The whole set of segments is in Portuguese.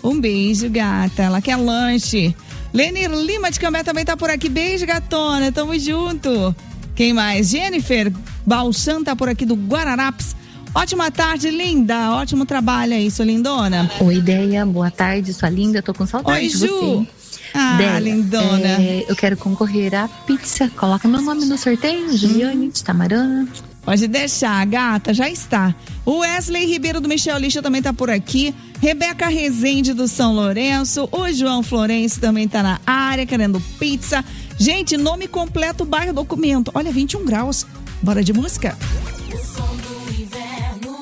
Um beijo, gata. Ela quer lanche. Lenir Lima de Cambé também tá por aqui. Beijo, gatona. Tamo junto. Quem mais? Jennifer Balchan tá por aqui do Guararapes. Ótima tarde, linda. Ótimo trabalho aí, sua lindona. Oi, Deia. Boa tarde, sua linda. Tô com saudade Oi, de Ju. você. Ah, Deia, lindona. Eu quero concorrer à pizza. Coloca meu nome no sorteio, Juliane de Tamarana. Pode deixar, gata, já está. O Wesley Ribeiro do Michel Lixa também tá por aqui. Rebeca Rezende do São Lourenço. O João Florencio também tá na área, querendo pizza. Gente, nome completo, bairro, documento. Olha, 21 graus. Bora de música? O som do inverno.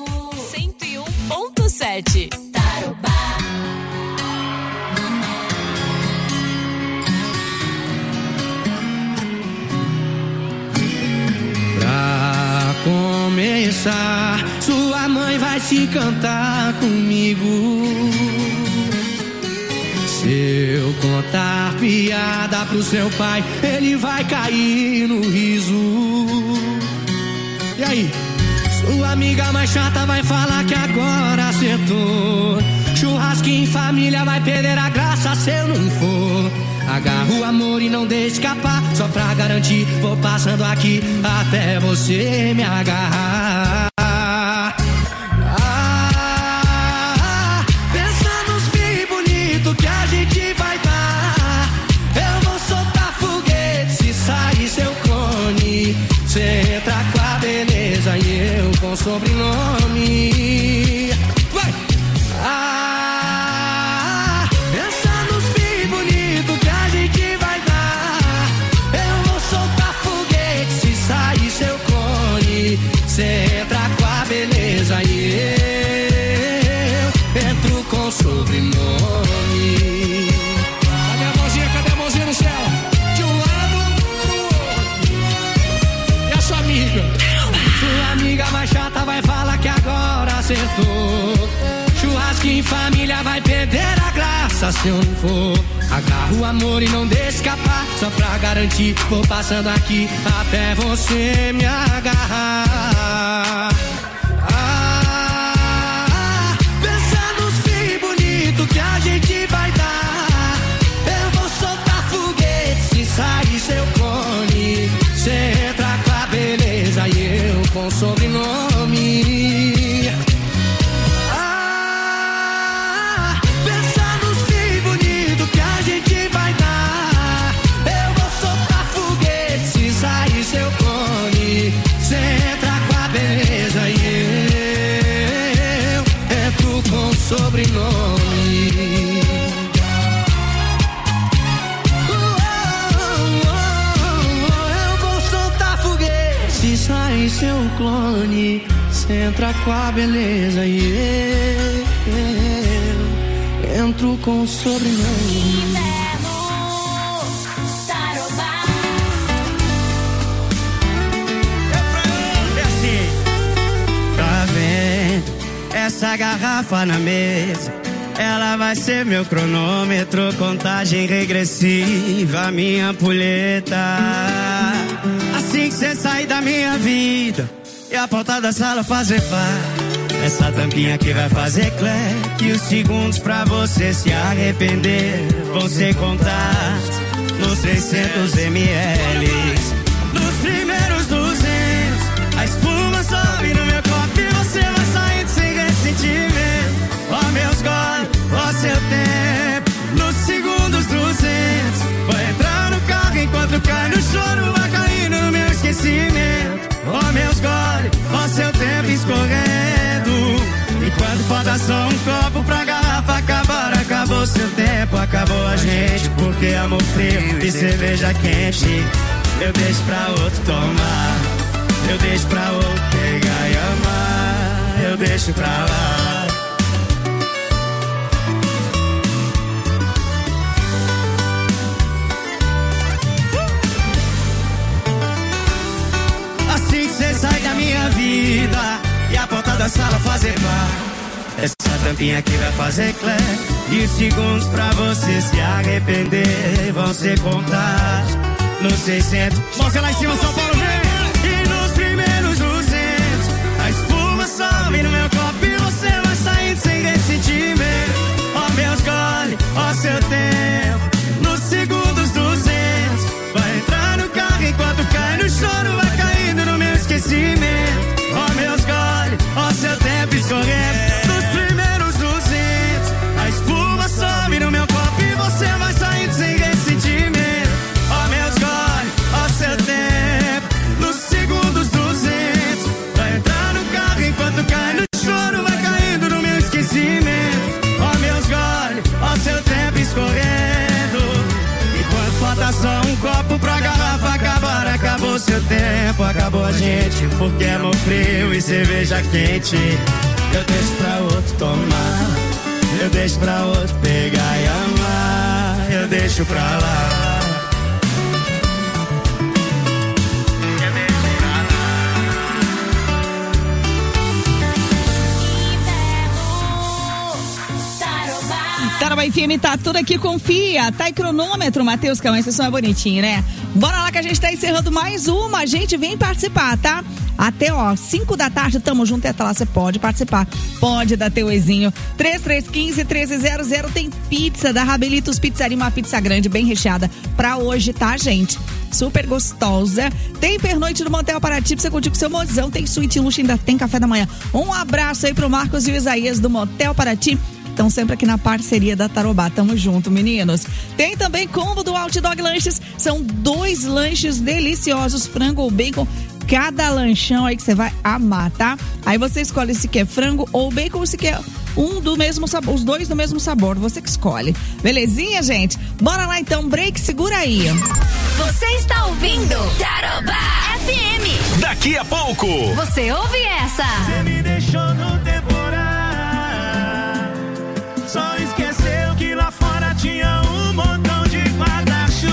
101.7 Tarobá. Pra começar, sua mãe vai se cantar comigo. Se eu contar piada pro seu pai, ele vai cair no riso. E aí? Sua amiga mais chata vai falar que agora acertou. Churrasquinho em família vai perder a graça se eu não for. Agarra o amor e não deixe escapar. Só pra garantir, vou passando aqui até você me agarrar. Pensa nos filhos bonitos que a gente vai dar. Eu vou soltar foguete se sair seu clone. Cê entra com a beleza e eu com sobrenome. Vai! Pensa nos filhos bonitos que a gente vai dar. Eu vou soltar foguete se sair seu clone. Cê entra com a beleza e eu entro com sobrenome. Cadê a mãozinha? Cadê a mãozinha no céu? De um lado pro outro. E a sua amiga? Sua amiga mais chata vai falar que agora acertou. Churrasquinho em família vai perder a graça se eu não for. Agarra o amor e não deixa escapar. Só pra garantir, vou passando aqui até você me agarrar. Pensa nos filhos bonitos que a gente vai dar. Eu vou soltar foguete se sair seu clone. Cê entra com a beleza e eu com sobrenome. Sobrenome. Eu vou soltar foguete se sair seu clone. Cê entra com a beleza e eu entro com sobrenome. Essa garrafa na mesa, ela vai ser meu cronômetro, contagem regressiva, minha ampulheta. Assim que cê sair da minha vida e a porta da sala fazer pá, essa tampinha que vai fazer clack. E os segundos pra você se arrepender vão ser contados nos 600 ml. Nos primeiros 200, a espuma sobe no meu copo e você vai saindo sem ressentimento. Ó meus goles, ó seu tempo. Nos segundos 200, vou entrar no carro enquanto cai no choro, vai caindo no meu esquecimento. Ó meus goles, ó seu tempo escorrendo. E quando falta só um copo pra garrafa acabar, acabou seu tempo, acabou a gente. Porque amor frio e cerveja quente eu deixo pra outro tomar, eu deixo pra outro pegar e amar, eu deixo pra lá. Assim que cê sai da minha vida e a porta da sala fazer bar, essa tampinha aqui vai fazer clack. E os segundos pra você se arrepender vão ser contados nos 600. Mostra lá em cima, São Paulo, vem! E nos primeiros 200, a espuma sobe no meu copo e você vai saindo sem ressentimento. Ó meus goles, tempo acabou a gente, porque amor frio e cerveja quente. Eu deixo pra outro tomar, eu deixo pra outro pegar e amar, eu deixo pra lá. Tarobá FM tá tudo aqui, confia. Tá aí cronômetro, Matheus Calma, esse som é bonitinho, né? Bora lá que a gente tá encerrando mais uma. Gente, vem participar, tá? Até, 5 da tarde, tamo junto e até lá você pode participar. Pode dar teu exinho. 3315-1300 tem pizza da Rabelitos Pizzaria, uma pizza grande, bem recheada pra hoje, tá, gente? Super gostosa. Tem pernoite no Motel Paraty, pra você curtir com seu mozão. Tem suíte luxo, ainda tem café da manhã. Um abraço aí pro Marcos e o Isaías do Motel Paraty. Estão sempre aqui na parceria da Tarobá. Tamo junto, meninos. Tem também combo do Outdog Lanches. São 2 lanches deliciosos, frango ou bacon. Cada lanchão aí que você vai amar, tá? Aí você escolhe se quer frango ou bacon ou se quer um do mesmo sabor, os 2 do mesmo sabor. Você que escolhe. Belezinha, gente? Bora lá então, break, segura aí. Você está ouvindo Tarobá FM. Daqui a pouco. Você ouve essa. Você me deixou no temporal. Só esqueceu que lá fora tinha um montão de guarda-chuva.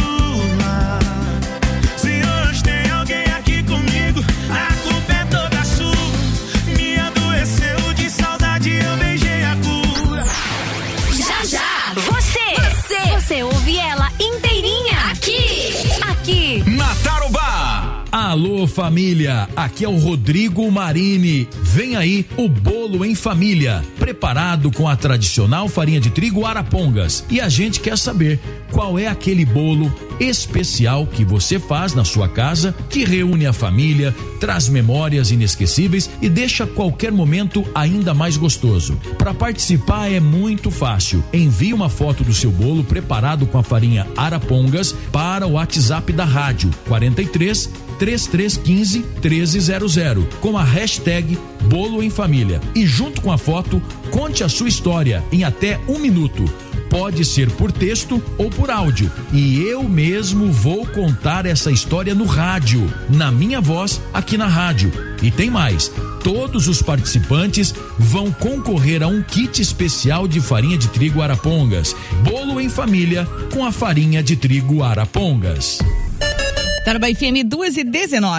Se hoje tem alguém aqui comigo, a culpa é toda sua. Me adoeceu de saudade, eu beijei a cura. Já, você ouve ela inteirinha aqui. Na Tarobá. Alô, família, aqui é o Rodrigo Marini. Vem aí o bolo em família, preparado com a tradicional farinha de trigo Arapongas. E a gente quer saber qual é aquele bolo especial que você faz na sua casa, que reúne a família, traz memórias inesquecíveis e deixa qualquer momento ainda mais gostoso. Para participar é muito fácil. Envie uma foto do seu bolo preparado com a farinha Arapongas para o WhatsApp da rádio 43 3315 1300 com a hashtag Bolo em Família e junto com a foto conte a sua história em até 1 minuto. Pode ser por texto ou por áudio e eu mesmo vou contar essa história no rádio, na minha voz aqui na rádio. E tem mais, todos os participantes vão concorrer a um kit especial de farinha de trigo Arapongas. Bolo em Família com a farinha de trigo Arapongas. Tarobá FM 2h19.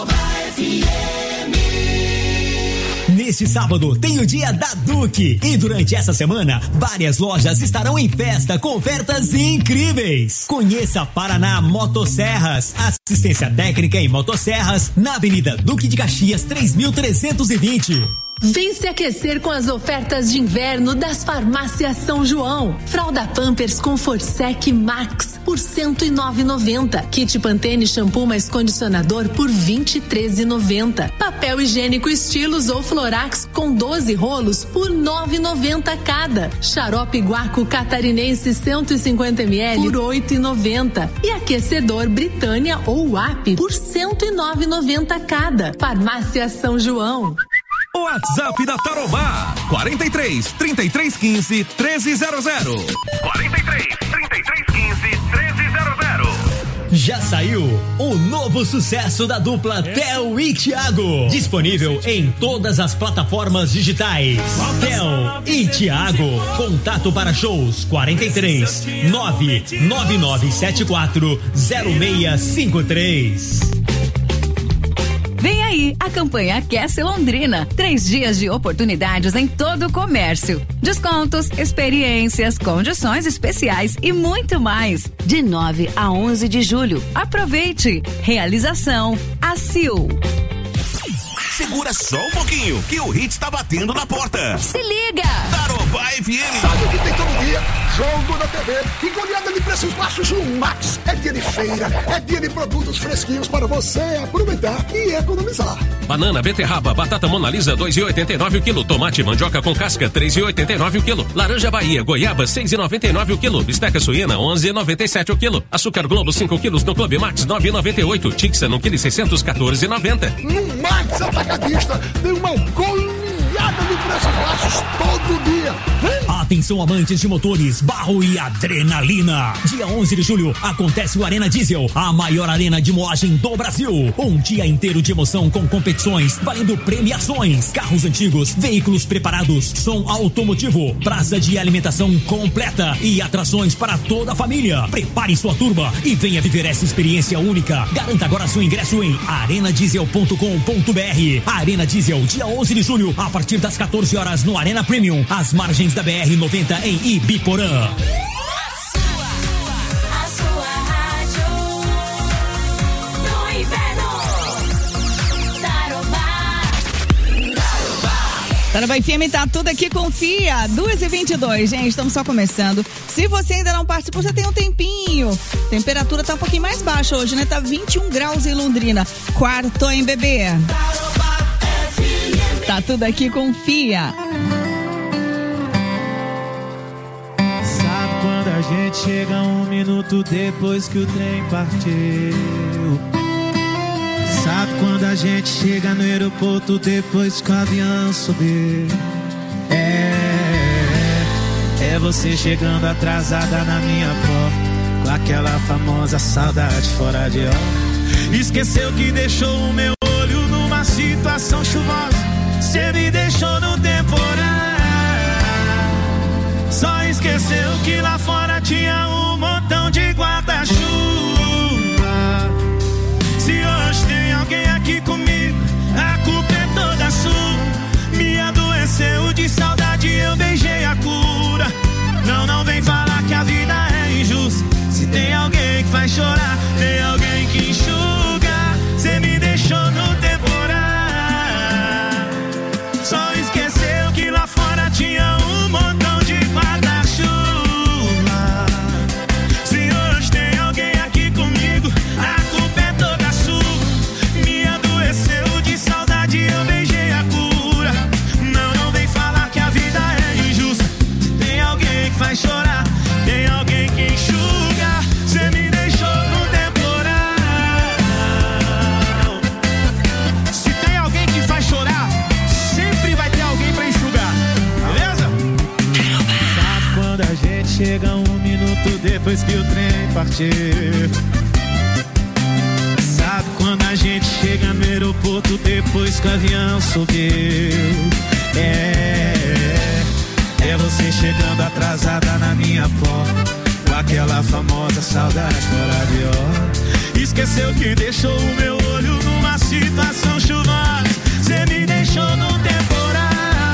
Neste sábado tem o dia da Duque e durante essa semana várias lojas estarão em festa com ofertas incríveis. Conheça Paraná Motosserras, assistência técnica em motosserras na Avenida Duque de Caxias 3320. Vem se aquecer com as ofertas de inverno das farmácias São João. Fralda Pampers com Forsec Max por R$ 109,90. Kit Pantene shampoo mais condicionador por R$ 23,90. Papel higiênico Estilos ou Florax com 12 rolos por R$ 9,90 cada. Xarope Guaco Catarinense 150 ml por R$ 8,90. E aquecedor Britânia ou WAP por R$ 109,90 cada. Farmácia São João. WhatsApp da Tarobá 43 3315 1300. 43 3315 1300. Já saiu o novo sucesso da dupla Theo e Thiago, disponível em todas as plataformas digitais. Theo e Thiago, contato para shows 43 99974 0653. Vem aí a campanha Aquece Londrina. 3 dias de oportunidades em todo o comércio. Descontos, experiências, condições especiais e muito mais. De 9 a 11 de julho. Aproveite. Realização ACIL. Segura só um pouquinho, que o hit está batendo na porta. Se liga! Tarobá FM. Sabe o que tem todo dia? Jogo da TV e goleada de preços baixos no Max. É dia de feira, é dia de produtos fresquinhos para você aproveitar e economizar. Banana, beterraba, batata Monalisa 2,89 o quilo. Tomate mandioca com casca 3,89 o quilo. Laranja Bahia, goiaba 6,99 o quilo. Bisteca suína 11,97 o quilo. Açúcar Globo 5 quilos no Clube Max 9,98. Tixa no quilo 614,90. No Max Atacadista tem uma goleada goleada de preços baixos todo dia. Vem! Atenção amantes de motores, barro e adrenalina. Dia 11 de julho acontece o Arena Diesel, a maior arena de moagem do Brasil. Um dia inteiro de emoção com competições, valendo premiações, carros antigos, veículos preparados, som automotivo, praça de alimentação completa e atrações para toda a família. Prepare sua turma e venha viver essa experiência única. Garanta agora seu ingresso em arenadiesel.com.br. Arena Diesel, dia 11 de julho, a partir das 14 horas no Arena Premium, às margens da BR-90 em Ibiporã. Tarobá FM tá tudo aqui, confia. 2h22, gente, estamos só começando. Se você ainda não participou, já tem um tempinho. Temperatura tá um pouquinho mais baixa hoje, né? Tá 21 graus em Londrina. Quarto em bebê. Tá tudo aqui, confia. Sabe quando a gente chega 1 minuto depois que o trem partiu? Sabe quando a gente chega no aeroporto depois que o avião subiu? É você chegando atrasada na minha porta, com aquela famosa saudade fora de hora. Esqueceu que deixou o meu olho numa situação chuvosa. Cê me deixou no temporal. Só esqueceu que lá fora tinha um montão de guarda-chuva. Se hoje tem alguém aqui comigo, a culpa é toda sua. Me adoeceu de saudade, eu beijei a cura. Não vem falar que a vida é injusta. Se tem alguém que faz chorar, tem alguém que enxuga. Cê me deixou no temporal. Só esqueceu que lá fora tinha um montão de guarda-chuva. Se hoje tem alguém aqui comigo, a culpa é toda sua. Me adoeceu de saudade, eu beijei a cura. Não vem falar que a vida é injusta. Se tem alguém que faz chorar, tem alguém que enxuga. Cê me deixou no temporal. Se tem alguém que faz chorar, sempre vai ter alguém pra enxugar, beleza? Sabe quando a gente chega 1 minuto depois que o trem partiu? Sabe quando a gente chega no aeroporto depois que o avião subiu? É você chegando atrasada na minha porta, com aquela famosa saudade fora de hora. Esqueceu que deixou o meu olho numa situação chuvosa. Cê me deixou no temporal.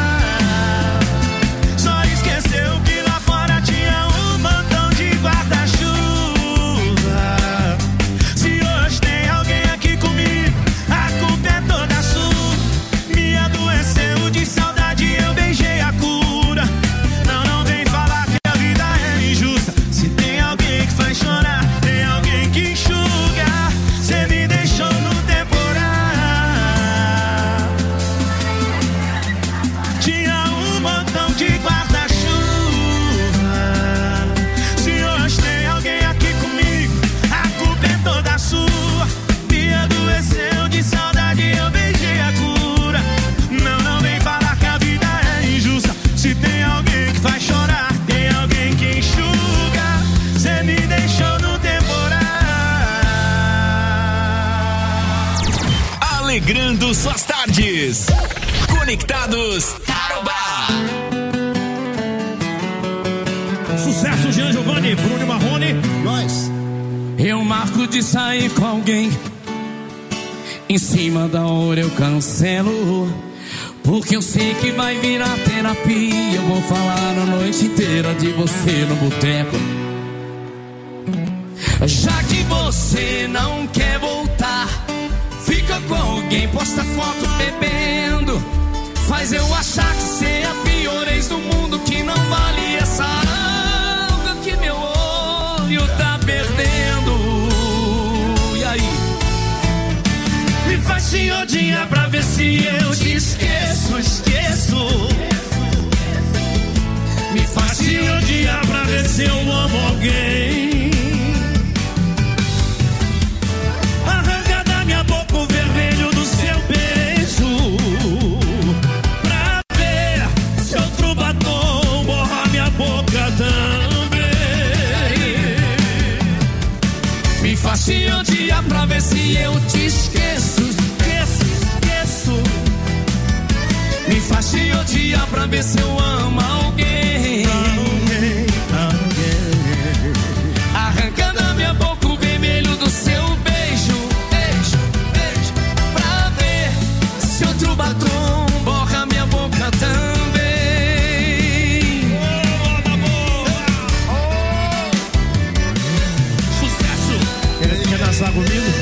Só esqueceu que lá fora tinha um montão de guarda-chuva. Se hoje tem alguém aqui comigo, a culpa é toda sua. Me adoeceu de saudade, eu beijei a cura. Não vem falar que a vida é injusta. Se tem alguém que faz chorar, tem alguém que enxuga. Cê me deixou no temporal. Tinha um montão de guarda-chuva. Se hoje tem alguém aqui comigo, a culpa é toda sua. Me adoeceu de saudade, eu beijei a cura. Não vem falar que a vida é injusta. Se tem alguém que faz chorar, tem alguém que enxuga. Cê me deixou no temporal. Alegrando suas tardes. Conectados Tarobá. Sucesso, Jean Giovanni, Bruno Marrone, nós. Eu marco de sair com alguém, em cima da hora eu cancelo, porque eu sei que vai virar terapia. Eu vou falar a noite inteira de você no boteco. Já que você não quer voltar, fica com alguém, posta foto bebendo, faz eu achar que você é a pior ex do mundo, que não vale essa alga que meu olho tá perdendo. E aí? Me faz te odiar pra ver se eu te esqueço. Me faz te odiar pra ver se eu amo alguém. Arranca da minha boca o vermelho do seu beijo, pra ver se eu te esqueço. Esqueço. Me faz te odiar pra ver se eu amo alguém. Arranca da minha boca o vermelho do seu beijo. Beijo, pra ver se outro batom borra minha boca também. Sucesso! Quer dançar comigo?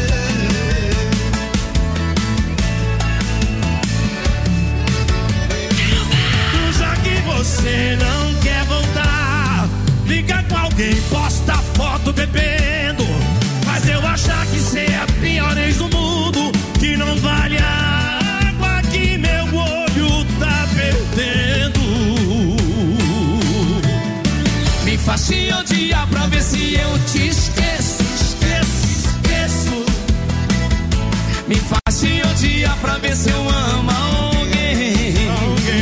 Já que você não quer voltar, fica com alguém, posta foto bebendo, faz eu achar que cê é a pior ex do mundo, que não vale a água que meu olho tá perdendo. Me faz te odiar pra ver se eu te esqueço. Me faz te odiar pra ver se eu amo alguém.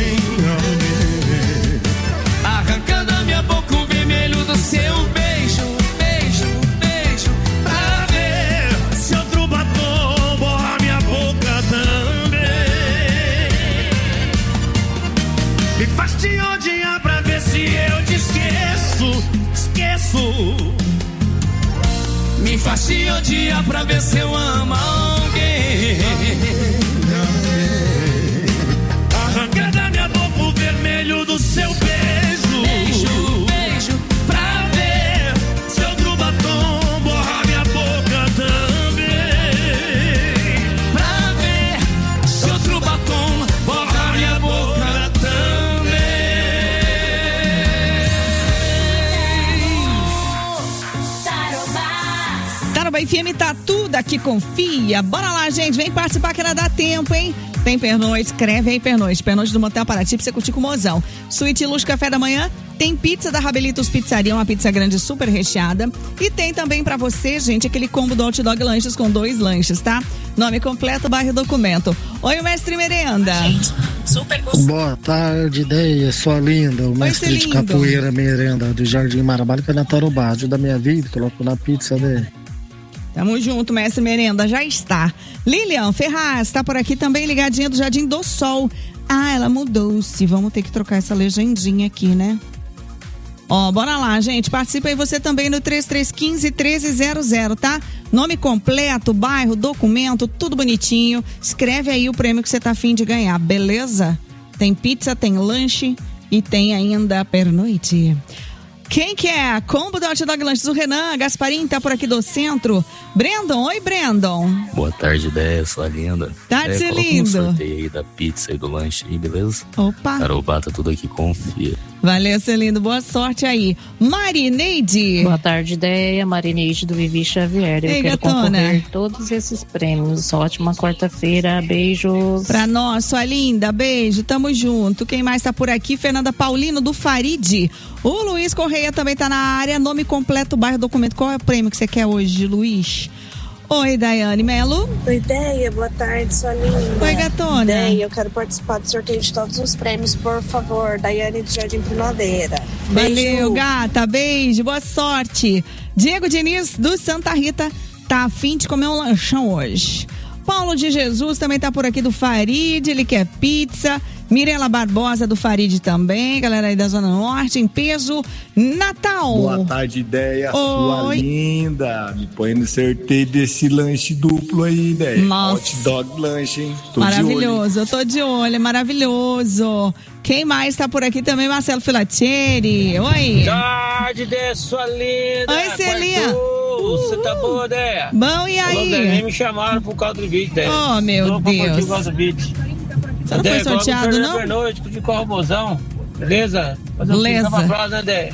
Arranca da minha boca o vermelho do seu beijo. Beijo, pra ver se outro batom borra minha boca também. Me faz te odiar pra ver se eu te esqueço. Me faz te odiar pra ver se eu amo alguém. Arranca da minha boca o vermelho do seu beijo. Beijo, pra ver se outro batom borra minha boca também. Pra ver se outro batom borra minha boca também. Tarobá FM tá tudo aqui, confia. Bora lá, gente, vem participar que ainda dá tempo, hein? Tem pernoite, escreve aí pernoite do Motel Paraty pra você curtir com o mozão. Suíte Luxo Café da Manhã, tem pizza da Rabelitos Pizzaria, uma pizza grande super recheada. E tem também pra você, gente, aquele combo do Hot Dog Lanches com 2 lanches, tá? Nome completo, bairro documento. Oi, o mestre Merenda. Super gostoso. Boa tarde, ideia, sua linda. O mestre de capoeira Merenda do Jardim Marabá, que é na Tarobá. Ajuda a minha vida, coloco na pizza dele. Tamo junto, mestre Merenda, já está. Lilian Ferraz tá por aqui também, ligadinha do Jardim do Sol. Ah, ela mudou-se, vamos ter que trocar essa legendinha aqui, né? Ó, bora lá, gente, participa aí você também no 3315-1300, tá? Nome completo, bairro, documento, tudo bonitinho. Escreve aí o prêmio que você tá afim de ganhar, beleza? Tem pizza, tem lanche e tem ainda pernoite. Quem que é? Combo do Hot Dog Lanches. O Renan Gasparim tá por aqui do centro. Brandon, oi Brandon. Boa tarde, ideia, sua linda. Tarde, seu lindo. Sorteio aí da pizza e do lanche aí, beleza? Opa. Tarobá, tá tudo aqui, confia. Valeu, seu lindo. Boa sorte aí. Marineide. Boa tarde, ideia. Marineide do Vivi Xavier. Eu quero concorrer todos esses prêmios. Ótima quarta-feira. Beijos. Pra nós, sua linda. Beijo. Tamo junto. Quem mais tá por aqui? Fernanda Paulino do Farid. O Luiz Correia também tá na área. Nome completo, bairro, documento. Qual é o prêmio que você quer hoje, Luiz? Oi, Daiane Melo. Oi, Ideia, boa tarde, sua linda. Oi, gatona. Ideia, eu quero participar do sorteio de todos os prêmios, por favor. Daiane do Jardim Primavera. Valeu, beijo. Gata, beijo, boa sorte. Diego Diniz do Santa Rita tá a fim de comer um lanchão hoje. Paulo de Jesus também tá por aqui do Farid, ele quer pizza. Mirela Barbosa do Farid também, galera aí da Zona Norte, em peso, Natal. Boa tarde, ideia, sua linda. Me põe no sorteio desse lanche duplo aí, ideia. Nossa. Hot Dog Lanche, hein? Tô maravilhoso, eu tô de olho, é maravilhoso. Quem mais tá por aqui também? Marcelo Filatieri. Oi. Tarde, ideia, sua linda. Oi, Celia. Você tá boa, ideia? Bom, e aí? Nem me chamaram por causa do vídeo, ideia. Oh, meu Deus. Por causa do vídeo. Você não foi sorteado, não? Boa noite, de corrobozão. Beleza? Beleza. Né?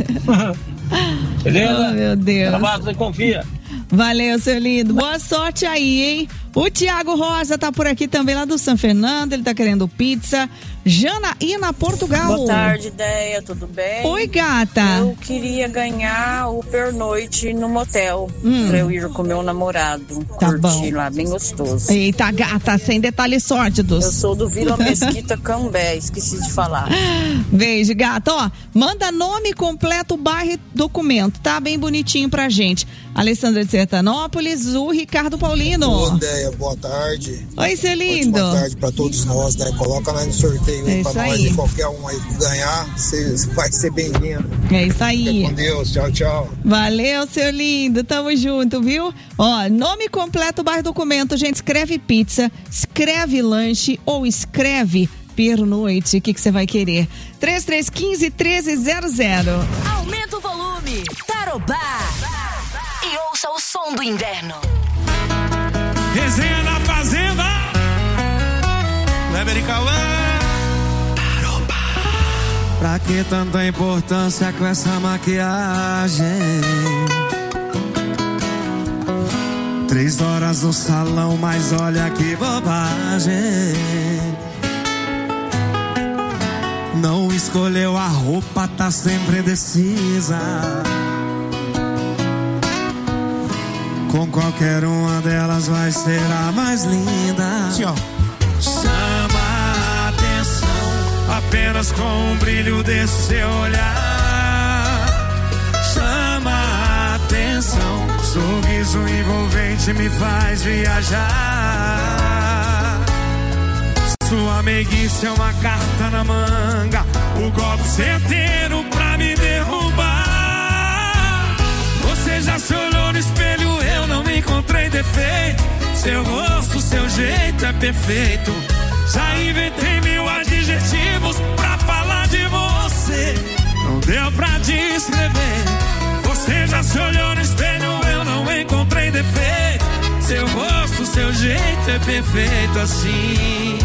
Beleza? Oh, meu Deus. Trabalho, você confia. Valeu, seu lindo. Boa sorte aí, hein? O Tiago Rosa tá por aqui também, lá do São Fernando. Ele tá querendo pizza. Janaína, Portugal. Boa tarde, ideia. Tudo bem? Oi, gata. Eu queria ganhar o pernoite no motel. Pra eu ir com meu namorado. Tá curtir bom. Lá, bem gostoso. Eita, gata, sem detalhes sórdidos. Eu sou do Vila Mesquita Cambé, esqueci de falar. Beijo, gata. Ó, manda nome completo, bairro e documento, tá? Bem bonitinho pra gente. Alessandra de Sertanópolis, o Ricardo Paulino. Boa ideia, boa tarde. Oi, seu lindo. Boa tarde pra todos nós, né? Coloca nós no sorteio aí pra nós, aí. E qualquer um aí ganhar, você vai ser bem-vindo. É isso aí. Fica com Deus, tchau, tchau. Valeu, seu lindo, tamo junto, viu? Ó, nome completo, barra documento, gente, escreve pizza, escreve lanche ou escreve pernoite, o que você vai querer? 3315-1300. Aumenta o volume, Tarobá. E ouça o som do inverno. Resenha na Fazenda. Weber e Cauã. Pra que tanta importância com essa maquiagem? 3 horas no salão, mas olha que bobagem. Não escolheu a roupa, tá sempre indecisa. Com qualquer uma delas vai ser a mais linda. Sim, ó. Chama a atenção apenas com o brilho desse seu olhar. Chama a atenção, sorriso envolvente me faz viajar. Sua meiguice é uma carta na manga, o golpe certeiro pra me derrubar. Você já se olhou no espelho, eu não encontrei defeito. Seu rosto, seu jeito é perfeito. Já inventei 1000 adjetivos pra falar de você. Não deu pra descrever. Você já se olhou no espelho, eu não encontrei defeito. Seu rosto, seu jeito é perfeito assim.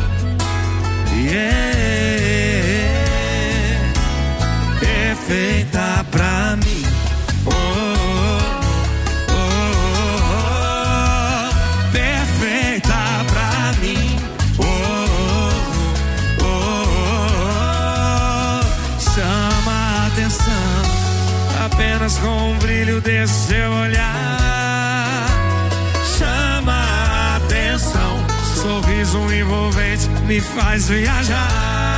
Perfeita pra mim. Oh, oh, oh, oh. Perfeita pra mim. Oh, oh, oh, oh. Chama a atenção apenas com o brilho desse seu olhar. Chama a atenção, sorriso envolvente me faz viajar.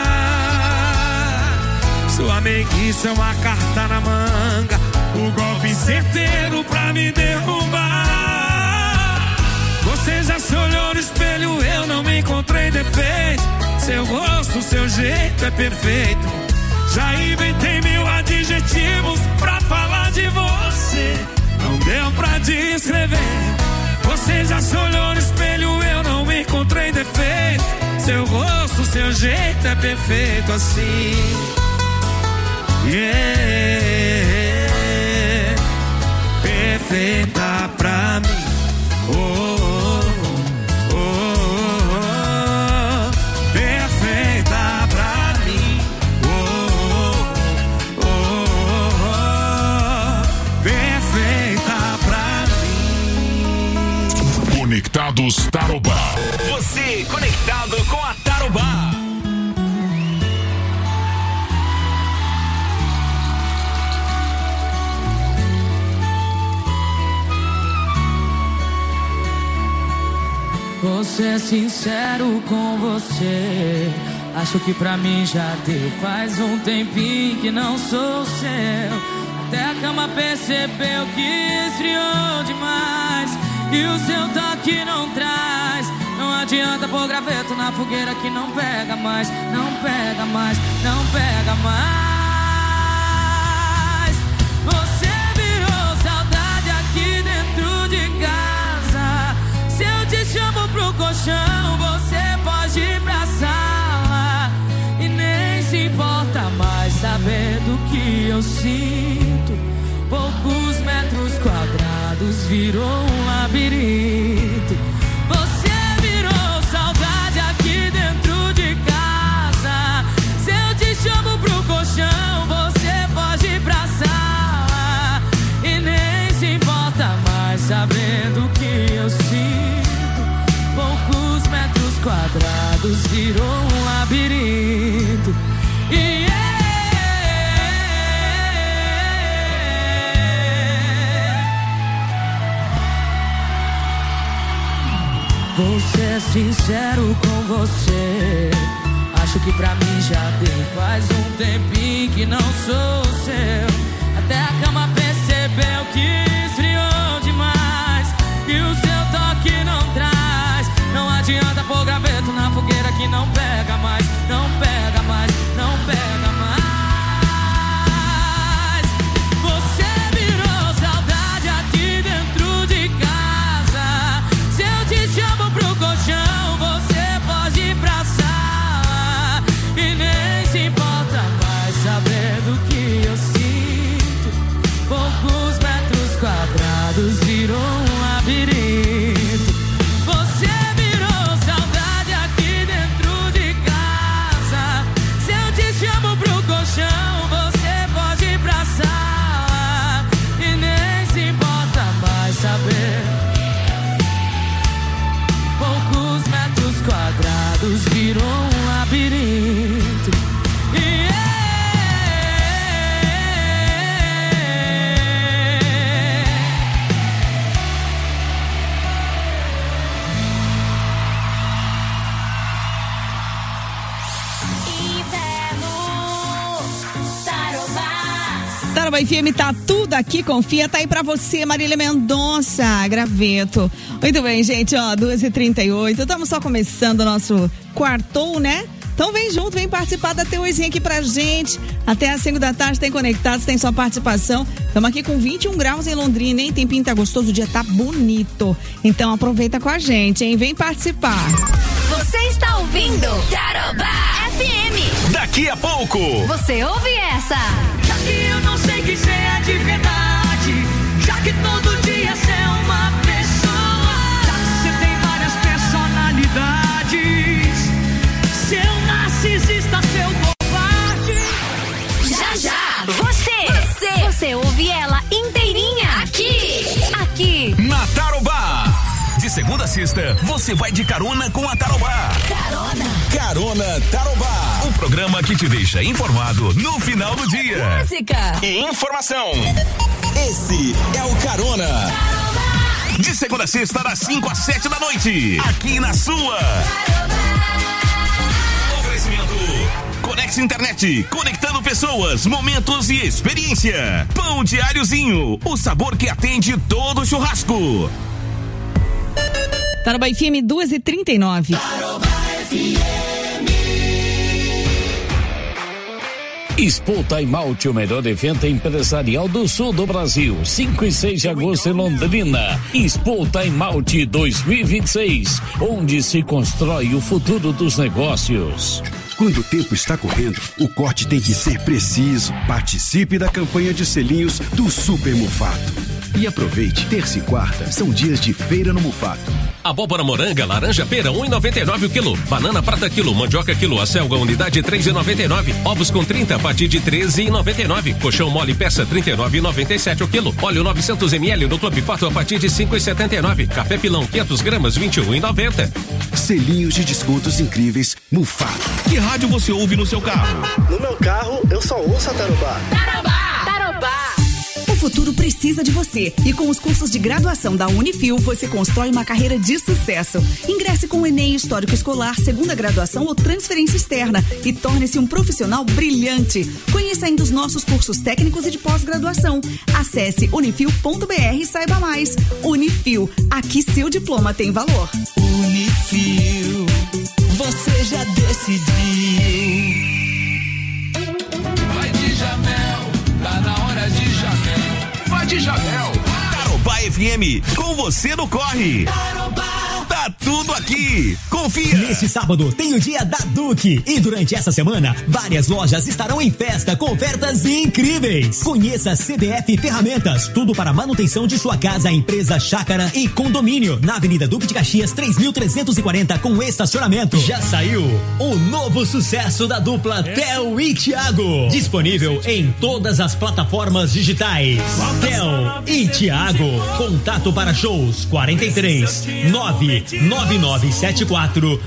Sua meiguice é uma carta na manga, o golpe certeiro pra me derrubar. Você já se olhou no espelho, eu não encontrei defeito. Seu rosto, seu jeito é perfeito. Já inventei 1000 adjetivos pra falar de você. Não deu pra descrever. Você já se olhou no espelho, eu não encontrei defeito. Seu rosto, seu jeito é perfeito assim. Perfeita pra mim. Oh, oh, oh, oh. Perfeita pra mim. Oh, oh, oh, oh. Perfeita pra mim. Conectados Tarobá. Você conectado com a Tarobá. Você é sincero com você. Acho que pra mim já deu. Faz um tempinho que não sou seu. Até a cama percebeu que esfriou demais. E o seu toque não traz. Não adianta pôr graveto na fogueira que não pega mais. Não pega mais, não pega mais. Você virou saudade aqui dentro de casa. Se eu te chamo pro colchão, você pode ir pra sala. E nem se importa mais saber do que eu sinto. Poucos metros quadrados virou um labirinto. Você virou saudade aqui dentro de casa. Se eu te chamo pro colchão, você pode ir pra sala. E nem se importa mais sabendo o que eu sinto. Poucos metros quadrados virou um labirinto. Você é sincero com você. Acho que pra mim já deu. Faz um tempinho que não sou seu. Até a cama percebeu que esfriou demais. que não pega mais, não pega mais, não pega mais. Você virou saudade aqui dentro de casa. Se eu te chamo pro colchão, você pode ir pra sala e nem se importa mais saber do que eu sinto. Poucos metros quadrados virou um labirinto. Você virou saudade aqui dentro de casa. Se eu te chamo pro colchão, você pode ir pra sala e nem se importa mais saber. Poucos metros quadrados virou um labirinto. Tarobá FM, tá tudo aqui, confia, tá aí pra você, Marília Mendonça, Graveto. Muito bem, gente, ó, 2h38, estamos só começando o nosso quartou, né? Então vem junto, vem participar da T8zinha aqui pra gente. Até às 5 da tarde tem Conectados, tem sua participação. Estamos aqui com 21 graus em Londrina, hein? Tempinho tá gostoso, o dia tá bonito. Então aproveita com a gente, hein? Vem participar. Você está ouvindo Tarobá FM. Daqui a pouco você ouve essa. Já que eu não sei quem você é de verdade, já que todo dia você é uma pessoa, já que você tem várias personalidades, seu narcisista, seu covarde. Já, você ouve ela inteirinha aqui na Tarobá. De segunda a sexta, você vai de carona com a Tarobá. Carona Tarobá. Um programa que te deixa informado no final do dia. Música e informação. Esse é o Carona. Tarobá. De segunda a sexta, das 5 às 7 da noite. Aqui na sua. Oferecimento Conex Internet, conectando pessoas, momentos e experiência. Pão Diáriozinho, o sabor que atende todo churrasco. Tarobá FM 2h39. Tarobá FM. Expo Time Out, o melhor evento empresarial do sul do Brasil. 5 e 6 de agosto em Londrina. Expo Time Out 2026, onde se constrói o futuro dos negócios. Quando o tempo está correndo, o corte tem que ser preciso. Participe da campanha de selinhos do Super Mufato. E aproveite, terça e quarta são dias de feira no Mufato. Abóbora moranga, laranja pera, 1,99 o quilo. Banana prata quilo, mandioca quilo, acelga unidade 3,99. Ovos com 30 a partir de 13,99. Colchão mole peça 39,97 o quilo. Óleo 900 ml no Clube Fato a partir de 5,79. Café pilão 500 gramas 21,90. Selinhos de descontos incríveis, Mufato. Que rádio você ouve no seu carro? No meu carro, eu só ouço a Tarobá. Tarobá. O futuro precisa de você e com os cursos de graduação da Unifil você constrói uma carreira de sucesso. Ingresse com o Enem Histórico Escolar, segunda graduação ou transferência externa e torne-se um profissional brilhante. Conheça ainda os nossos cursos técnicos e de pós-graduação. Acesse unifil.br e saiba mais. Unifil, aqui seu diploma tem valor. Unifil, você já decidiu. Vai de Jamel, tá na hora de Jamel. Vai de Jamel. Tarobá FM, com você no corre. Tarobá. Tá tudo aqui. Confia. Neste sábado tem o dia da Duque e durante essa semana várias lojas estarão em festa com ofertas incríveis. Conheça a CBF Ferramentas, tudo para manutenção de sua casa, empresa, chácara e condomínio. Na Avenida Duque de Caxias, 3.340 com estacionamento. Já saiu o novo sucesso da dupla Theo e Thiago, disponível em todas as plataformas digitais. Theo e Thiago, contato para shows 43 99974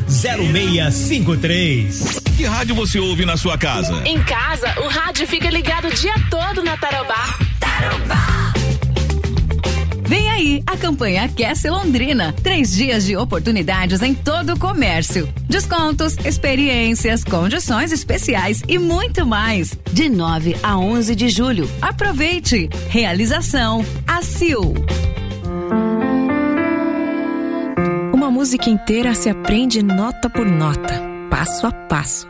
0653. Que rádio você ouve na sua casa? Em casa, o rádio fica ligado o dia todo na Tarobá. Tarobá. Vem aí a campanha Aquece Londrina. 3 dias de oportunidades em todo o comércio. Descontos, experiências, condições especiais e muito mais. De 9 a 11 de julho. Aproveite. Realização ACIL. Uma música inteira se aprende nota por nota. passo a passo.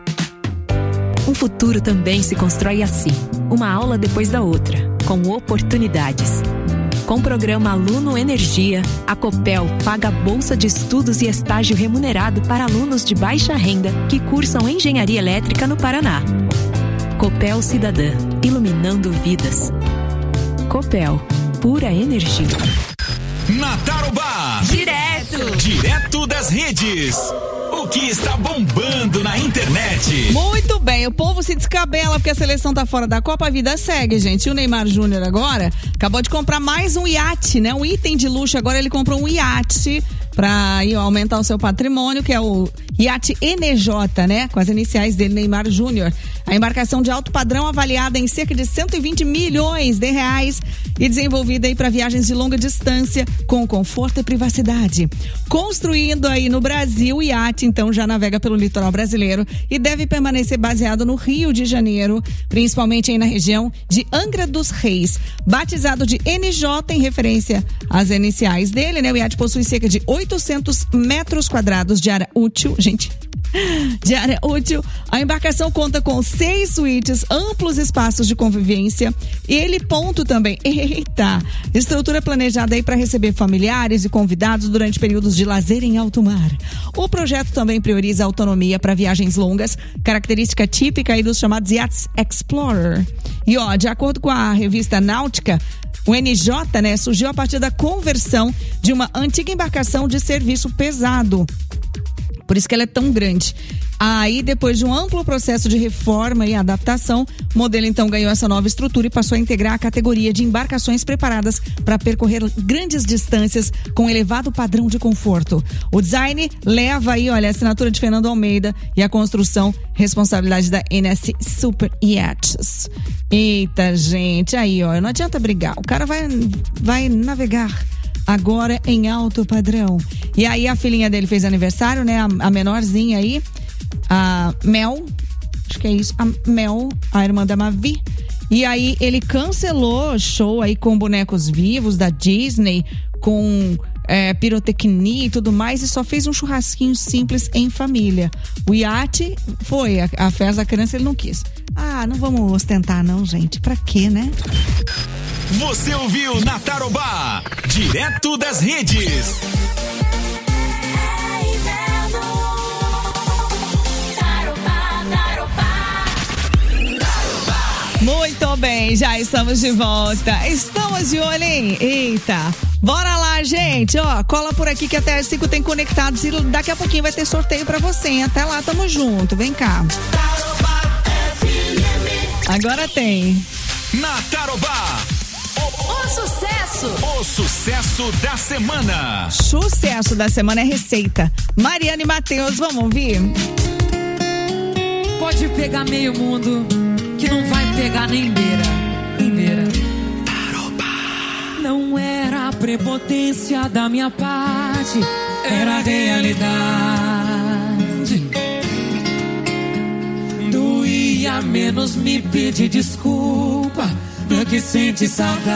Um futuro também se constrói assim, uma aula depois da outra, com oportunidades. Com o programa Aluno Energia, a Copel paga bolsa de estudos e estágio remunerado para alunos de baixa renda que cursam engenharia elétrica no Paraná. Copel Cidadã, iluminando vidas. Copel, pura energia. Na Tarobá. Direto das redes. O que está bombando na internet? Muito bem, o povo se descabela porque a seleção tá fora da Copa, a vida segue, gente. E o Neymar Júnior agora acabou de comprar mais um iate, né? Um item de luxo, agora ele comprou um iate para aumentar o seu patrimônio, que é o iate NJ, né? Com as iniciais dele, Neymar Júnior. A embarcação de alto padrão avaliada em cerca de 120 milhões de reais e desenvolvida aí para viagens de longa distância com conforto e privacidade. Construindo aí no Brasil, o iate então já navega pelo litoral brasileiro e deve permanecer baseado no Rio de Janeiro, principalmente aí na região de Angra dos Reis. Batizado de NJ em referência às iniciais dele, né? O iate possui cerca de 800 metros quadrados de área útil, gente. De área útil, a embarcação conta com 6 suítes, amplos espaços de convivência e heliponto também. Eita! Estrutura planejada aí para receber familiares e convidados durante períodos de lazer em alto mar. O projeto também prioriza a autonomia para viagens longas, característica típica aí dos chamados Yachts Explorer. E de acordo com a revista Náutica, o NJ, né, surgiu a partir da conversão de uma antiga embarcação de serviço pesado. Por isso que ela é tão grande. Aí, depois de um amplo processo de reforma e adaptação, o modelo então ganhou essa nova estrutura e passou a integrar a categoria de embarcações preparadas para percorrer grandes distâncias com elevado padrão de conforto. O design leva aí, a assinatura de Fernando Almeida e a construção, responsabilidade da NS Super Yachts. Eita, gente, aí, não adianta brigar. O cara vai navegar agora em alto padrão. E aí a filhinha dele fez aniversário, né? A menorzinha aí, a Mel, acho que é isso, a Mel, a irmã da Mavi. E aí ele cancelou show aí com bonecos vivos da Disney, com pirotecnia e tudo mais, e só fez um churrasquinho simples em família. O iate foi, a festa da criança ele não quis. Não vamos ostentar não, gente. Pra quê, né? Você ouviu na Tarobá, direto das redes. Muito bem, já estamos de volta. Estamos de olho, hein? Eita. Bora lá, gente. Cola por aqui que até as 5 tem conectados e daqui a pouquinho vai ter sorteio pra você, hein? Até lá, tamo junto. Vem cá. Agora tem. Na Tarobá. O sucesso da semana. Sucesso da semana é receita. Mariana e Matheus, vamos ouvir? Pode pegar meio mundo, que não vai pegar nem beira. Tarobá. Não era a prepotência da minha parte, era a realidade. Doía menos me pedir desculpa do que sente saudade.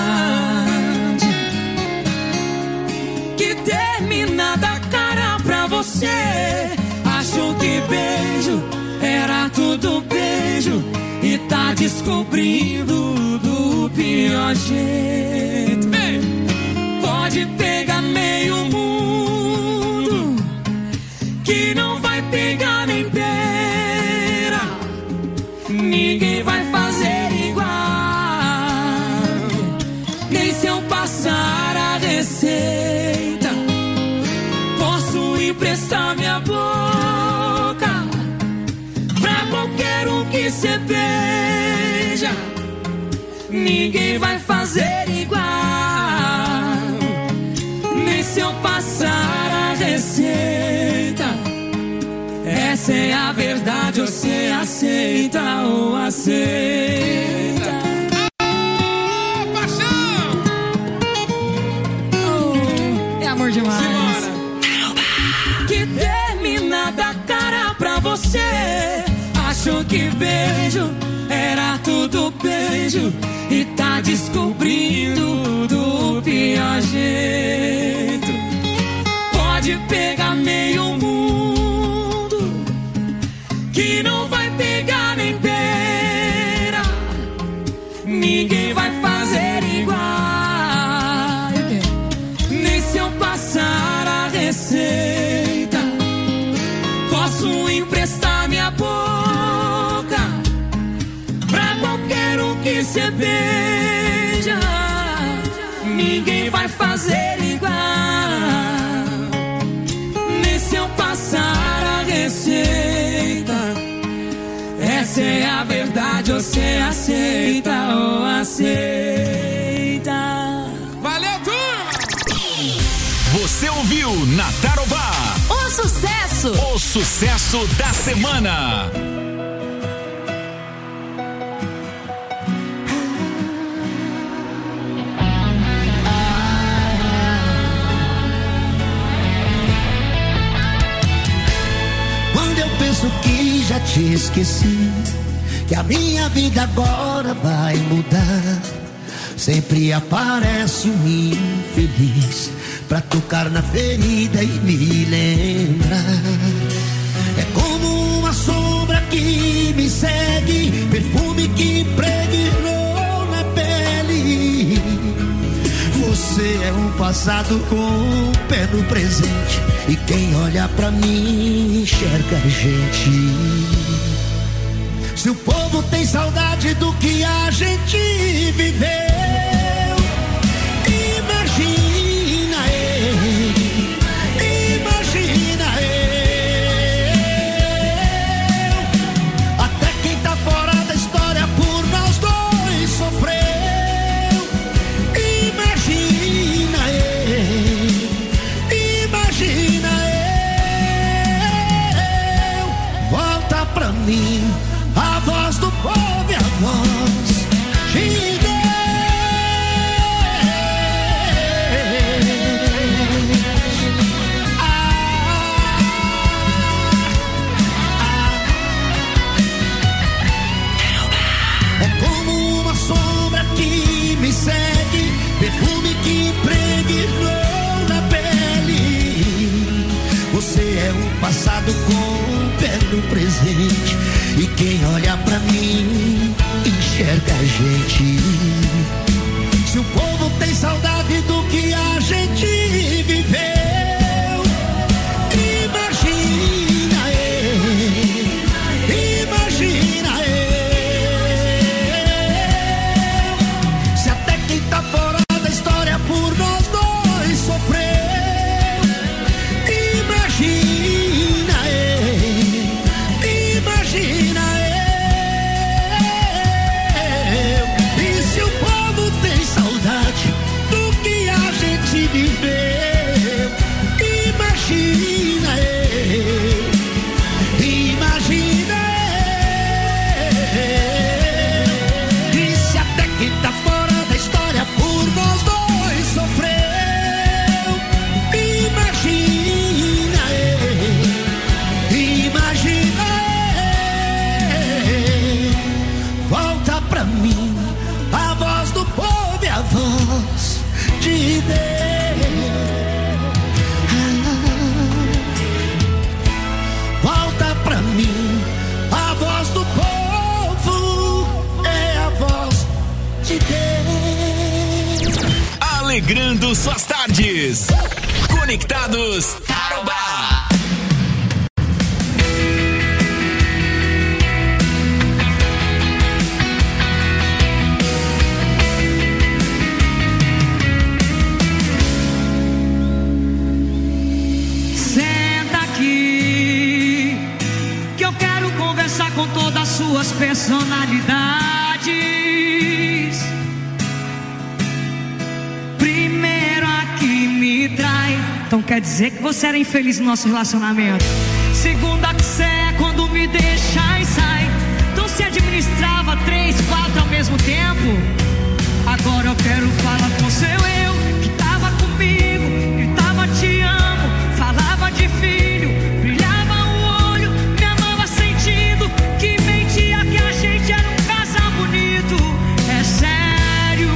Que terminada a cara pra você, achou que beijo era tudo beijo e tá descobrindo do pior jeito. Pode pegar meio mundo, que não vai pegar nem beira. Ninguém vai fazer igual, nem se eu passar a receita. Posso emprestar minha boca pra qualquer um que cê beija. Ninguém vai fazer igual, nem se eu passar a receita. Essa é a verdade, você aceita ou aceita? Amor demais. Que termina da cara pra você, achou que beijo era tudo beijo e tá descobrindo do pior jeito. Pode pegar meio mundo, você beija, ninguém vai fazer igual. Nesse eu passar a receita, essa é a verdade, você aceita ou aceita. Valeu, turma! Você ouviu na Tarobá O sucesso! O sucesso da semana. Quando eu penso que já te esqueci, que a minha vida agora vai mudar, sempre aparece um infeliz pra tocar na ferida e me lembrar. É como uma sombra que me segue, perfume que impregnou na pele. Você é um passado com o pé no presente, e quem olha pra mim enxerga a gente. Se o povo tem saudade do que a gente viveu, imagina eu, imagina eu. Até quem tá fora da história por nós dois sofreu. Imagina eu, imagina eu. Volta pra mim a voz do povo e a voz de Deus. É como uma sombra que me segue, perfume que impregnou na pele. Você é um passado com o pé no presente, e quem olha pra mim enxerga a gente. Se o povo tem saudade do que a gente viveu, imagina eu, imagina eu. Se até quem tá fora da história por nós dois sofreu, imagina eu, imagina eu. E se o povo tem saudade do que a gente viveu, imagina eu, imagina eu. E se até quem tá fora da história por nós dois sofreu, imagina eu, imagina eu. Volta pra mim a voz do povo e a voz de Deus. Volta pra mim a voz do povo, é a voz de Deus. Alegrando suas tardes. Conectados Tarobá. Senta aqui, que eu quero conversar com todas as suas personalidades. Primeiro a que me trai, então quer dizer que você era infeliz no nosso relacionamento. Segunda que você é quando me deixa e sai, então se administrava 3, 4 ao mesmo tempo. Agora eu quero falar com seu eu, que tava comigo, gritava te amo, falava de filho, brilhava o olho, me amava sentindo, que mentia que a gente era um casal bonito. É sério,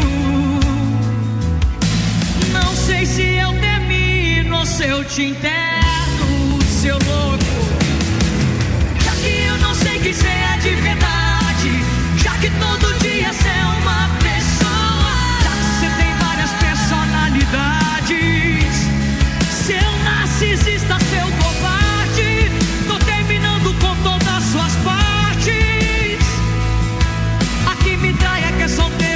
não sei se eu termino ou se eu te interno, seu louco. Já que eu não sei que cê é de verdade, já que todo dia cê é uma pessoa, já que cê tem várias personalidades, seu narcisista, seu covarde, tô terminando com todas as suas partes. A que me trai é que é solteiro.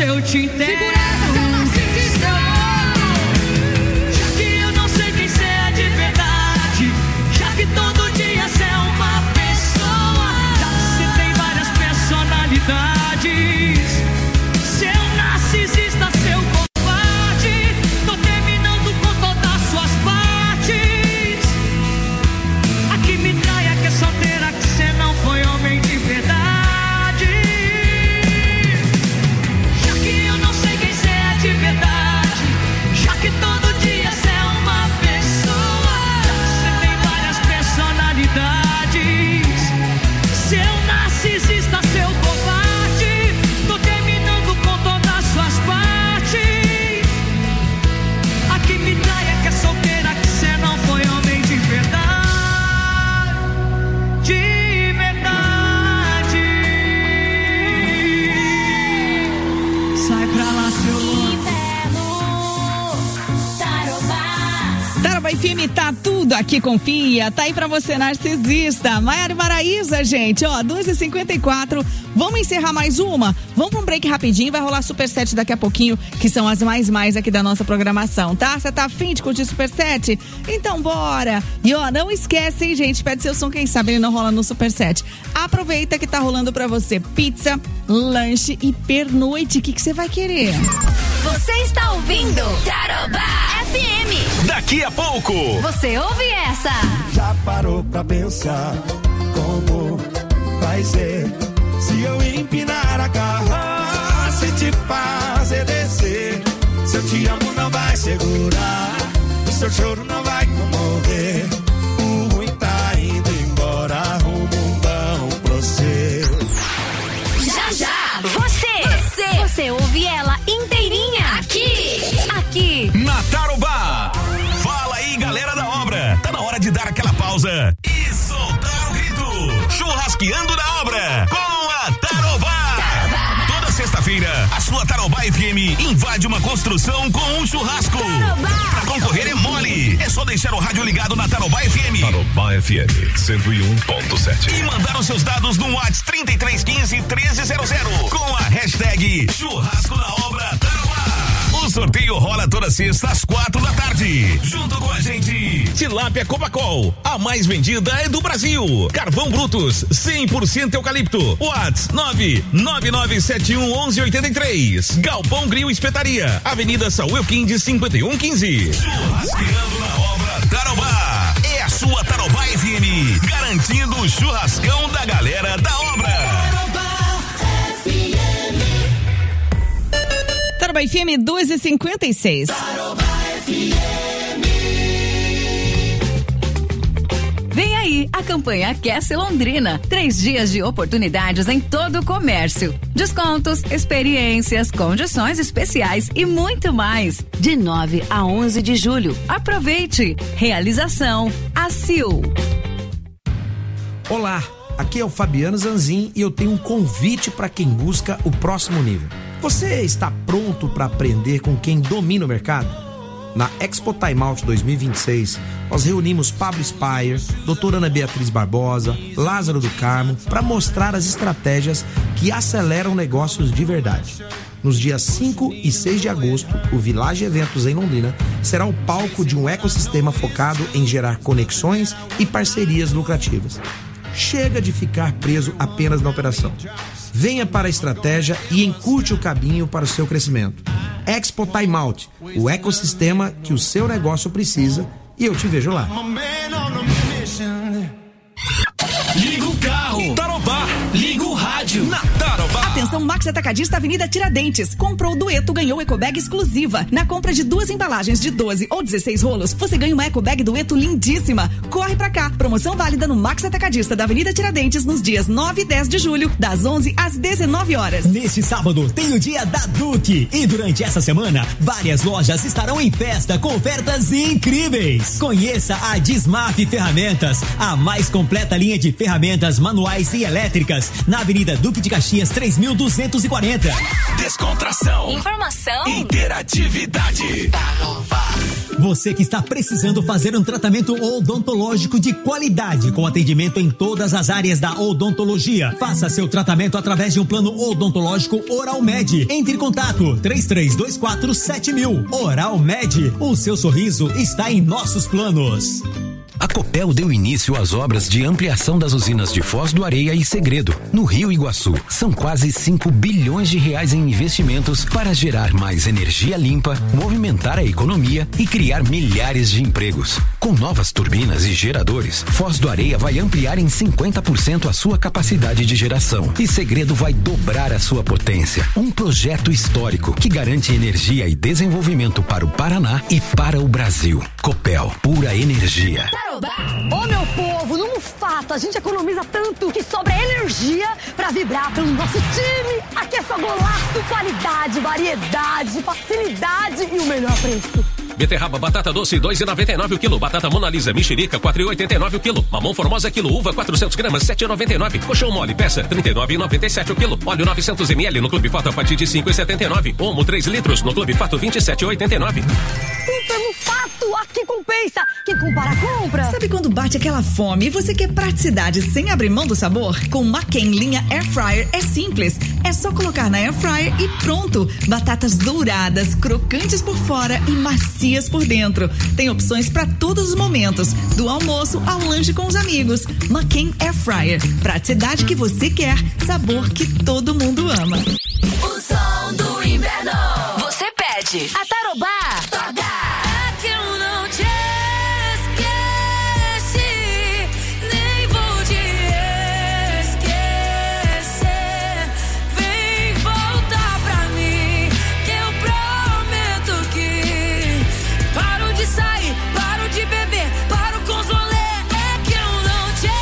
se eu te entrego. Já que eu não sei quem cê é de verdade, já que todo dia cê é uma pessoa, já que cê tem várias personalidades, seu narcisista, seu covarde, tô terminando com todas as suas partes. A que me trai, a que é solteira, que cê não foi homem de verdade. Já que eu não sei quem cê é de verdade, já que todo dia cê é uma pessoa, já que cê tem várias personalidades, seu narcisista, seu covarde, tô terminando com todas as suas partes. A que me trai, a que é solteira, que cê não foi homem de verdade. De verdade. Sai pra lá, seu louco. Tarobá FM, tá tudo aqui, confia. Tá aí pra você, narcisista. Maiara e Maraísa, gente, ó, 2h54. Vamos encerrar mais uma? Vamos pra um break rapidinho, vai rolar Super 7 daqui a pouquinho, que são as mais aqui da nossa programação, tá? Você tá afim de curtir Super 7? Então bora! E ó, não esquece, hein, gente, pede seu som, quem sabe ele não rola no Super 7. Aproveita que tá rolando pra você pizza, lanche e pernoite. O que você vai querer? Você está ouvindo Tarobá FM. Daqui a pouco. Você ouve essa? Já parou pra pensar como vai ser se eu empinar a carroça e te fazer descer? Se eu te amo não vai segurar, o seu choro não vai comover. O ruim tá indo embora, rumo um bom pra você. Já, você ouve ela inteirinha aqui. Na Tarobá. Fala aí, galera da obra. Tá na hora de dar aquela pausa e soltar o grito. Churrasqueando na obra com a Tarobá. Toda sexta-feira, a sua Tarobá FM invade uma construção com um churrasco. Pra concorrer é mole. É só deixar o rádio ligado na Tarobá FM. Tarobá FM 101.7. E mandar os seus dados no WhatsApp 3315-1300 com a hashtag Churrasco na Obra Tarobá. O sorteio rola toda sexta às 4 da tarde. Junto com a gente, Tilápia Copacol, a mais vendida é do Brasil. Carvão Brutus, 100% eucalipto. WhatsApp 999711183. Galpão Grill Espetaria, Avenida Saúl Elquinde 5115. Churrasqueando na Obra Tarobá. É a sua Tarobá FM, garantindo o churrascão da galera da obra. Tarobá FM 2h56. Vem aí a campanha Aquece Londrina. 3 dias de oportunidades em todo o comércio. Descontos, experiências, condições especiais e muito mais. De 9 a 11 de julho. Aproveite. Realização ACIL. Olá, aqui é o Fabiano Zanzin e eu tenho um convite para quem busca o próximo nível. Você está pronto para aprender com quem domina o mercado? Na Expo Time Out 2026, nós reunimos Pablo Spire, doutora Ana Beatriz Barbosa, Lázaro do Carmo, para mostrar as estratégias que aceleram negócios de verdade. Nos dias 5 e 6 de agosto, o Village Eventos em Londrina será o palco de um ecossistema focado em gerar conexões e parcerias lucrativas. Chega de ficar preso apenas na operação. Venha para a estratégia e encurte o caminho para o seu crescimento. Expo Time Out, o ecossistema que o seu negócio precisa, e eu te vejo lá. Liga o carro. Tarobá. Liga o rádio. Na Tarobá. Atenção, Max Atacadista Avenida Tiradentes. Comprou o dueto, ganhou ecobag exclusiva. Na compra de 2 embalagens de 12 ou 16 rolos, você ganha uma ecobag dueto lindíssima. Corre pra cá. Promoção válida no Max Atacadista da Avenida Tiradentes nos dias 9 e 10 de julho, das 11 às 19 horas. Neste sábado tem o dia da Duque. E durante essa semana, várias lojas estarão em festa com ofertas incríveis. Conheça a Dismaf Ferramentas, a mais completa linha de ferramentas manuais e elétricas, na Avenida Duque de Caxias 3200. 240. Descontração. Informação. Interatividade. Você que está precisando fazer um tratamento odontológico de qualidade, com atendimento em todas as áreas da odontologia. Faça seu tratamento através de um plano odontológico Oral Med. Entre em contato 33247000. Oral Med, o seu sorriso está em nossos planos. A Copel deu início às obras de ampliação das usinas de Foz do Areia e Segredo, no Rio Iguaçu. São quase 5 bilhões de reais em investimentos para gerar mais energia limpa, movimentar a economia e criar milhares de empregos. Com novas turbinas e geradores, Foz do Areia vai ampliar em 50% a sua capacidade de geração e Segredo vai dobrar a sua potência. Um projeto histórico que garante energia e desenvolvimento para o Paraná e para o Brasil. Copel, pura energia. Ô meu povo, no Mufato a gente economiza tanto que sobra energia pra vibrar pelo nosso time. Aqui é só golaço, qualidade, variedade, facilidade e o melhor preço. Beterraba, batata doce, 2,99 o quilo. Batata Mona Lisa, mexerica, 4,89 o quilo. Mamão Formosa, quilo. Uva, 400 gramas, 7,99. Colchão mole, peça, 39,97 o quilo. Óleo 900 ml no Clube Fato a partir de 5,79. Omo, 3 litros no Clube Fato, 27,89. Super Mufato, aqui compensa. Quem compara, compra. Sabe quando bate aquela fome e você quer praticidade sem abrir mão do sabor? Com McCain linha Air Fryer é simples. É só colocar na Air Fryer e pronto. Batatas douradas, crocantes por fora e macias por dentro. Tem opções para todos os momentos, do almoço ao lanche com os amigos. McCain Air Fryer. Praticidade que você quer, sabor que todo mundo ama. O som do inverno. Você pede. A Tarobá toca. É que eu não te esqueci, nem vou te esquecer. Vem voltar pra mim, que eu prometo que paro de sair, paro de beber, paro com os rolê. É que eu não te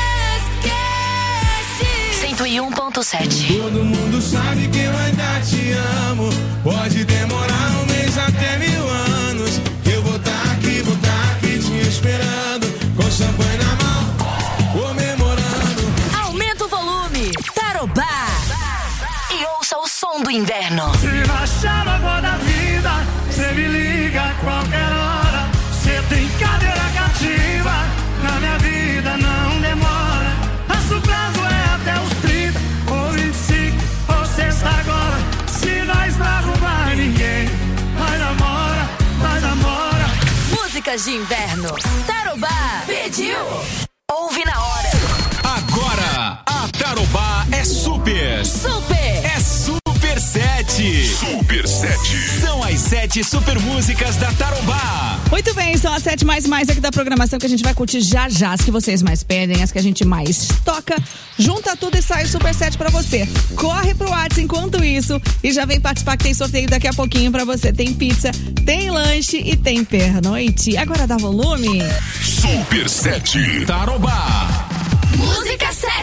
esqueci. 101.7. Todo mundo sabe que eu ainda te amo. Pode demorar um mês até 1000 anos. Eu vou tá aqui te esperando, com champanhe na mão, comemorando. Aumenta o volume. Tarobá. E ouça o som do inverno. Se baixar água da vida, cê me liga a qualquer hora. Cê tem cadeira cativa, na minha vida não demora. Nosso prazo é até os 30 ou 25 ou sexta agora. Se nós pra arrumar ninguém, mais namora, mais namora. Músicas de inverno. Tarobá pediu. Ouve na hora. Agora, a Tarobá é super. Super. É Super 7. Super 7. São as 7 super músicas da Tarobá. Muito bem, são as 7 mais aqui da programação que a gente vai curtir já. As que vocês mais pedem, as que a gente mais toca. Junta tudo e sai o Super 7 pra você. Corre pro WhatsApp enquanto isso e já vem participar que tem sorteio daqui a pouquinho pra você. Tem pizza, tem lanche e tem pernoite. Agora dá volume. Super 7. Tarobá. Música 7.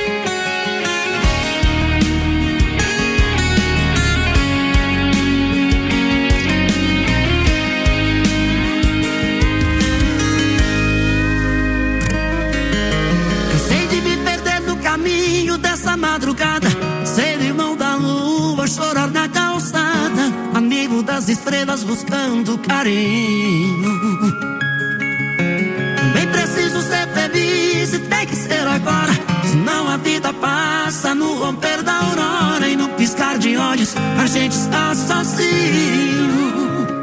Caminho dessa madrugada, ser irmão da lua, chorar na calçada, amigo das estrelas buscando carinho. Também preciso ser feliz e tem que ser agora, senão a vida passa no romper da aurora e no piscar de olhos a gente está sozinho.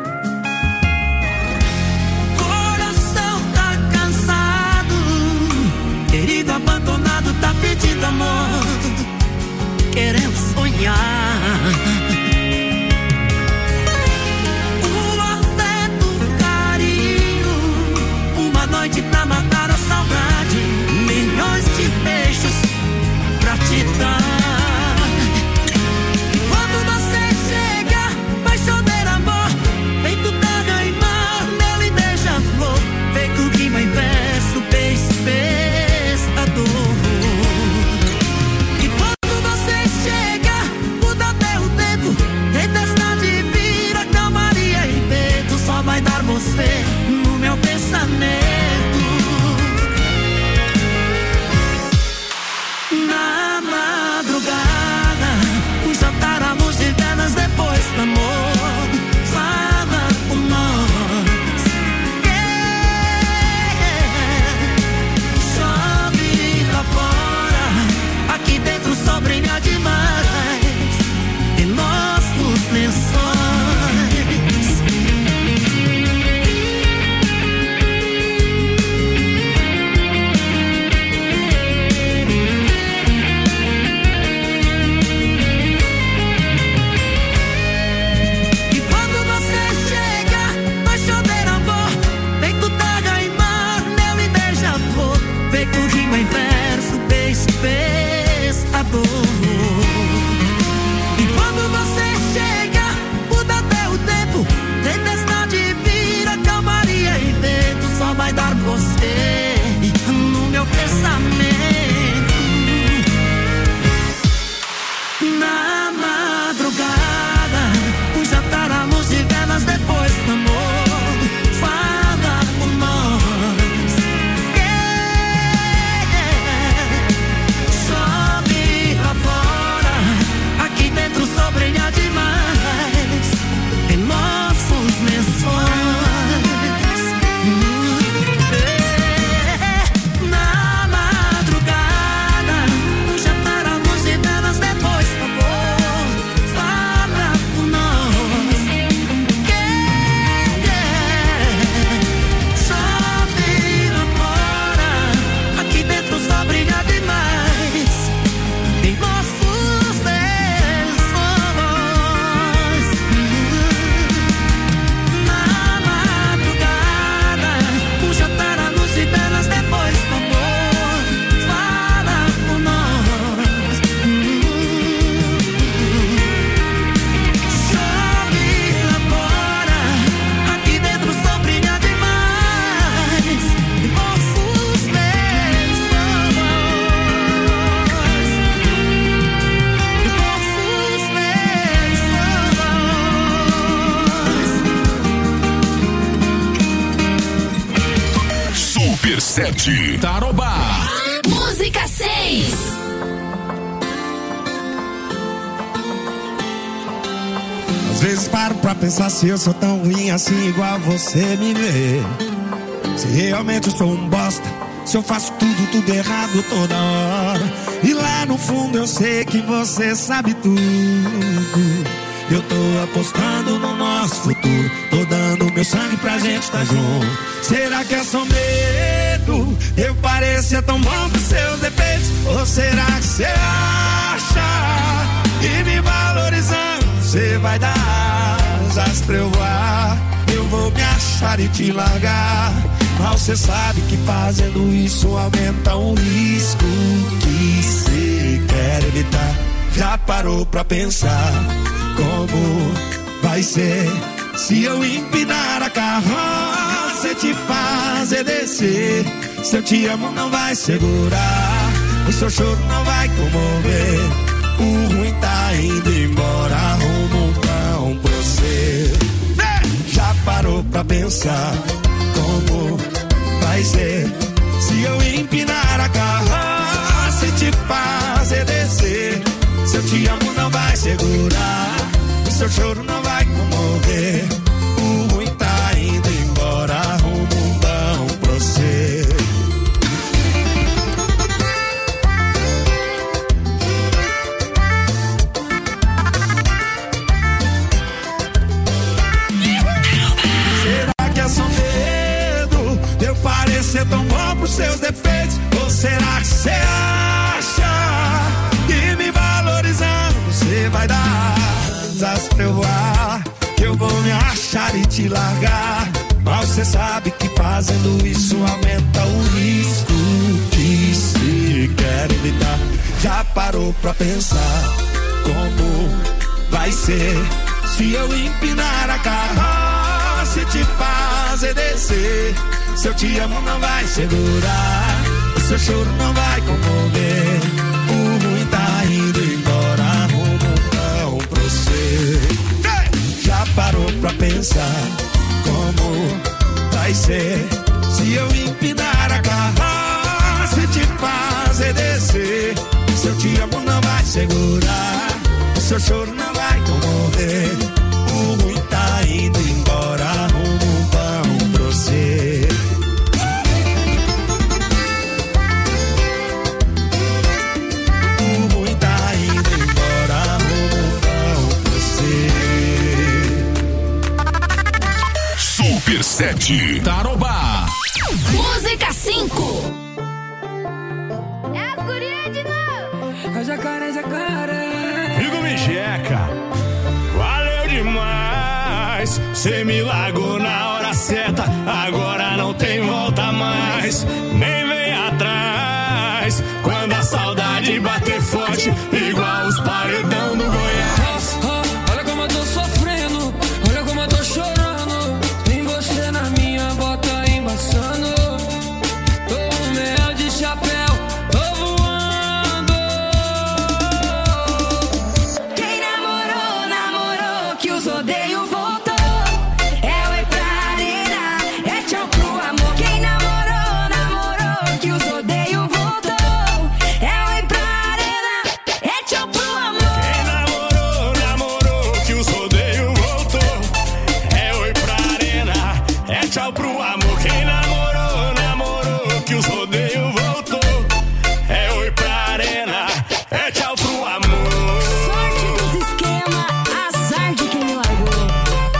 Coração tá cansado, querido abandonado, tá pedindo amor, querendo sonhar. Um afeto, um carinho, uma noite pra matar a saudade, milhões de beijos pra te dar. Quando você chega, vai chover amor, feito terra e mar, mel e beija-flor, feito rima e verso, beijo, pescador. E quando você chega, muda Super 7 Tarobá. Música 6. Às vezes paro pra pensar se eu sou tão ruim assim igual você me vê. Se realmente eu sou um bosta, se eu faço tudo errado toda hora. E lá no fundo eu sei que você sabe tudo. Eu tô apostando no nosso futuro, tô dando meu sangue pra gente estar junto. Será que é só medo? Eu parecer tão bom pros seus defeitos? Ou será que você acha que me valorizando você vai dar asas pra eu voar? Eu vou me achar e te largar, mas você sabe que fazendo isso aumenta o risco que você quer evitar. Já parou pra pensar como vai ser se eu empinar a carroça e te fazer descer? Se eu te amo não vai segurar, o seu choro não vai comover. O ruim tá indo embora, arruma um pão pra você. Já parou pra pensar como vai ser se eu empinar a carroça e te fazer descer? Se eu te amo não vai segurar, o seu choro não vai comover. O ruim tá indo embora, arruma um pão pra você. Será que é só medo de eu parecer tão bom pros seus defeitos? Ou será que você acha que me valorizando você vai dar asas pra eu voar? Eu vou me achar e te largar, mas você sabe que fazendo isso aumenta o risco que se quer evitar. Já parou pra pensar como vai ser se eu empinar a carroça e te fazer descer? Se eu te amo não vai segurar, o seu choro não vai comover. O ruim tá indo embora, arruma um pão pra você. Já parou pra pensar como vai ser se eu empinar a carroça e te fazer descer? Se eu te amo não vai segurar, o seu choro não vai comover. O ruim tá indo embora, arruma um pão pra você. O ruim tá indo embora, arruma um pão pra você. Super 7 Tarobá. Música 5. É as gurias de novo. É jacaré, jacaré. Figo me checa, valeu demais. Cê me largou na hora certa, agora não tem volta mais. Nem vem atrás, quando a saudade bater forte, igual os paredão do Goiás. Olha como eu tô sofrendo, olha como eu tô chorando. Tem você na minha bota embaçando. Tô no mel de chapéu, tô voando. Quem namorou, namorou, que os odeio voltou. É oi pra arena, é tchau pro amor. Quem namorou, namorou, que os odeio voltou. É oi pra arena, é tchau pro amor. Quem namorou, namorou, que os rodeios voltou. É oi pra arena, é tchau pro amor. Quem namorou, namorou, que os rodeios voltou. É oi pra arena, é tchau pro amor. Sorte dos esquema, azar de quem me largou.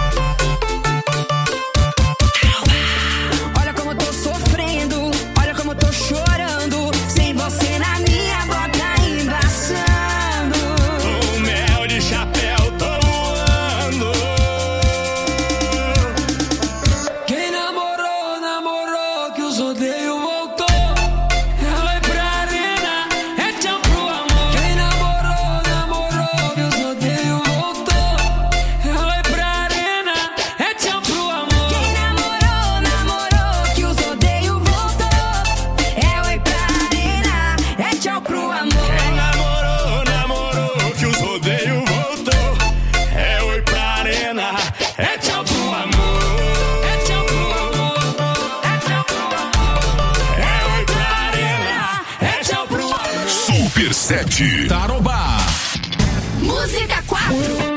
97. Tarobá. Música 4.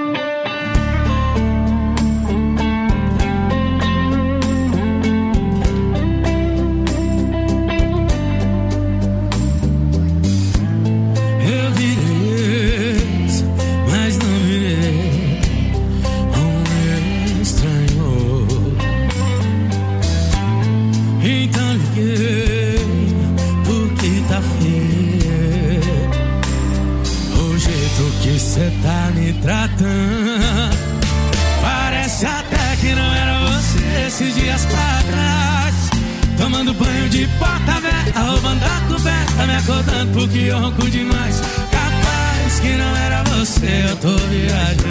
Cê tá me tratando, parece até que não era você esses dias pra trás. Tomando banho de porta aberta, roubando a coberta, me acordando porque eu ronco demais. Capaz que não era você, eu tô viajando.